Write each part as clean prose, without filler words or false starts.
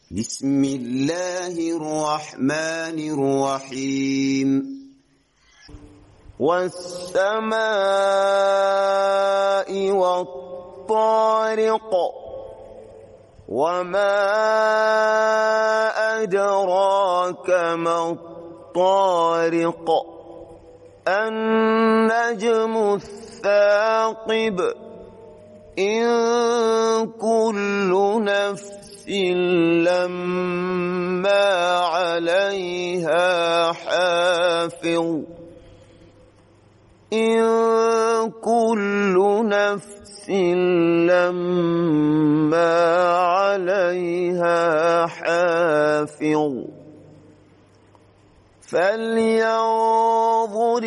بسم الله الرحمن الرحيم والسماء والطارق وما أدراك ما الطارق النجم الثاقب إن كل نفس لما عليها حافظ إن كل نفس لما عليها حافظ فلينظر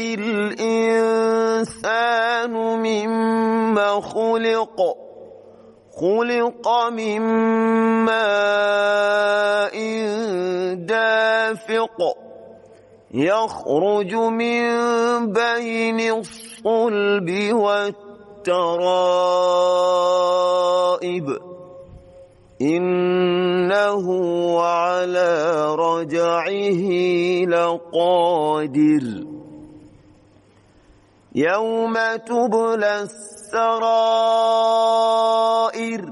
الإنسان مما خلق من ماء دافق يخرج من بين الصلب والترائب إنه على رجعه لقادر يوم تبلى السرائر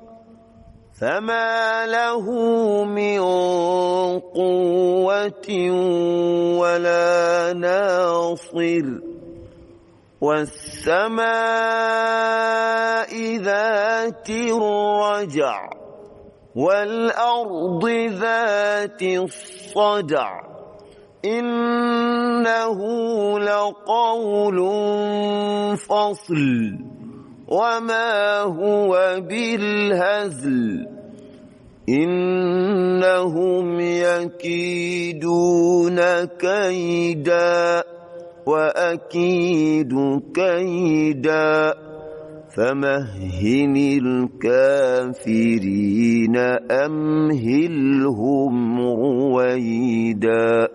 فما له من قوة ولا ناصر والسماء ذات الرجع والأرض ذات الصدع إنه لقول فصل وما هو بالهزل إنهم يكيدون كيدا وأكيد كيدا فمهل الكافرين أمهلهم رويدا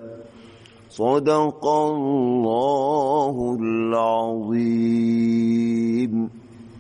صدق الله العظيم.